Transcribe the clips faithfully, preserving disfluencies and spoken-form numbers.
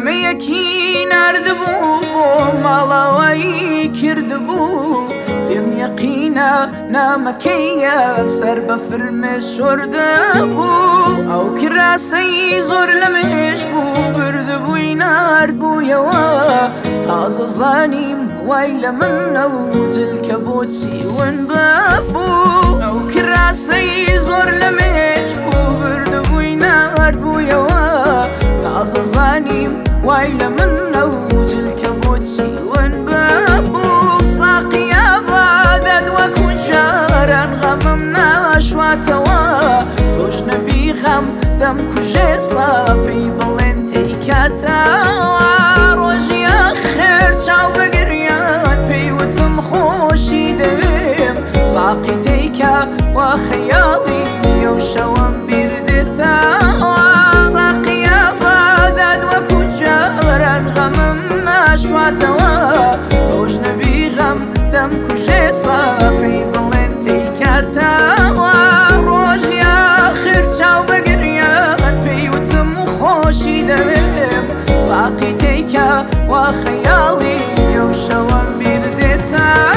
دەمەیەکی نردبوو بۆ ماڵاوایی کردبوو لێم یەقینە نامەکەی یەکسەر بە فرمێ شۆردەبوو ئەو کراسەی زۆر لە مێش بوو بردبووی نردبوویەوە تازە زانیم وای لە منە و جلکە بۆچی ون بەبوو ئەو کراسەی زۆر لە مێش بوو بردبووی نردبوویەوە تازە زانیم وای لە منە و جلکە بۆچی ون بەبوو ساقیە بادەد وەکو جاران غەمم ناشواتەوە تۆش نەبی غەم دەمکوژێ ساپەی بڵێن تێیکاتەوە ڕۆژی ئاخر چاو بە گریان پێیوتم خۆشی دەوێم ساقی تێیکە وا خەیاڵی ئەو شەوەم بیردێتەوە ساقیە بادەد وەکو جاران غەمم ناشواتەوە تۆش نەبی غەم دەمکوژێ ساپەی بڵێن تێیکاتەوە ڕۆژی ئاخر چاو بە گریان پێیوتم و خۆشی دەوێم ساقی تێیکە وا خەیاڵی ئەو شەوەم بیردێتەوە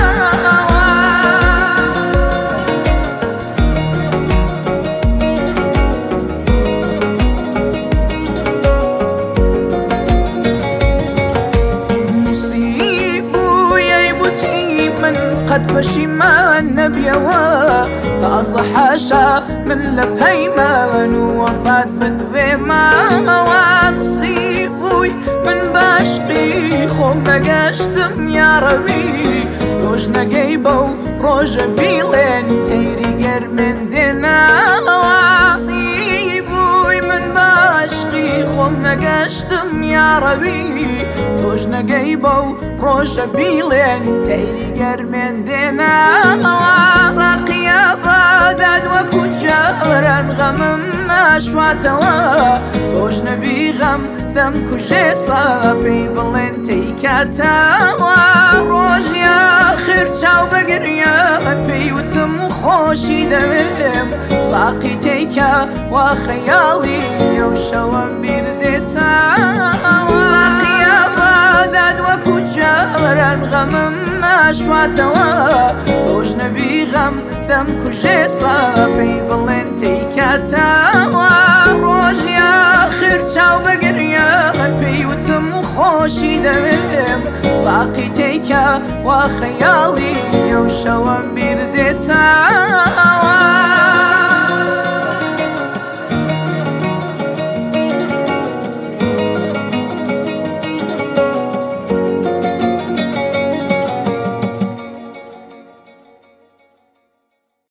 قەت پەشیمان نەبیەوە تازە حاشا من لە پەیمان و وەفات بدوێمەوە نووسی بووی من باشقی خۆم نەگەشتم یاڕەوی تۆش نەگەی بەو ڕۆژە بیڵێن تەیری گەرمێن دێناوە نووسی بووی من باشقی خۆم نەگەشتم یاڕەوی تۆش نەگەی بەو ڕۆژە بیڵێن تەیری گەرمێن دێناوە ساقیە بادەد وەکو جاران غەمم ناشواتەوە تۆش نەبی غەم دەمکوژێ ساپەی بڵێن تێیکاتەوە ڕۆژی ئاخر چاو بە گریان پێیوتم و خۆشی دەوێم ساقی تێیکە وا خەیاڵی ئەو شەوەم بیردێتەوە ساقیە بادەد وەکو جاران غەمم ناشواتەوە تۆش نەبی غەم دەمکوژێ ساپەی بڵێن تێیکاتەوە ڕۆژی ئاخر چاو بە گریان پێیوتم و خۆشی دەوێم ساقی تێیکە وا خەیاڵی ئەو شەوەم